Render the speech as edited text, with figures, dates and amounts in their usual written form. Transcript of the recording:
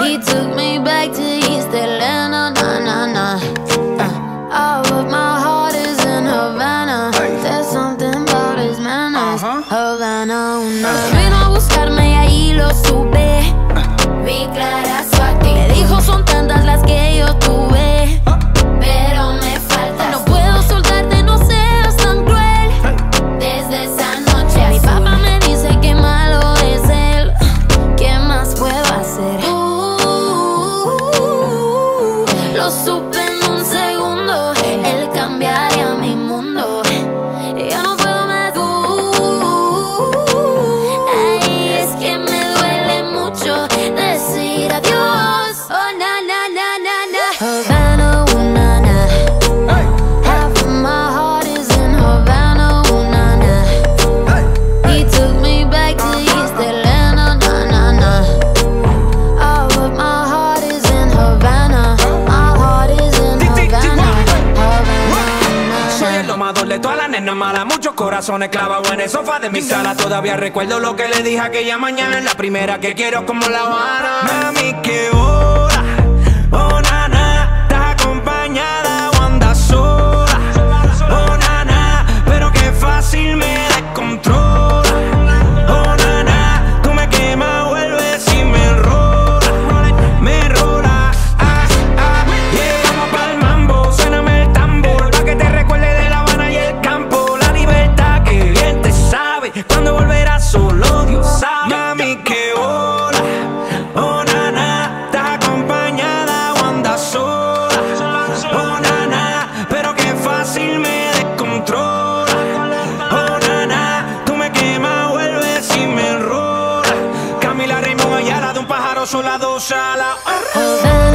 He took me back to East Atlanta, nah, nah, nah. Oh, but my heart is in Havana. There's something about his manners. Havana, vino a buscarme y ahí lo supe. Vi clara su actitud. Me dijo son tantas las que yo tuve, pero me falta. No puedo soltarte, no seas tan cruel. Desde esa noche mi papá me dice que malo es él. ¿Qué más puedo hacer? Lo supe en un segundo. Él cambiaría mi mundo. Ya no puedo más. Ay, es que me duele mucho decir adiós. Oh, na, na, na, na, na. Havana, ooh, na, na. Half of my heart is in Havana, ooh, na, na. He took me back to East Atlanta, na, na, na. Oh, but my heart is in Havana. My heart is in Havana. Soy el domador de todas las nenas malas, muchos corazones clavados en el sofá de mi sala. Todavía recuerdo lo que le dije aquella mañana. Es la primera que quiero como La Habana. Mami, qué hora, oh nana, estás acompañada o andas sola. Oh nana, pero qué fácil me descontrola. Oh nana, tú me quemas, vuelves y me rola, yeah. Vamos pa'l mambo, suéname el tambor, pa' que te recuerde de La Habana y el campo. La libertad que bien te sabe, cuando volverás solo Dios sabe. Mami, qué hora, oh nana, estás acompañada o andas sola. Oh nana, pero qué fácil me descontrola. Oh nana, tú me quemas, vuelves y me enrola. Camila Raymond Ayala, de un pájaro sola, dos alas. Havana.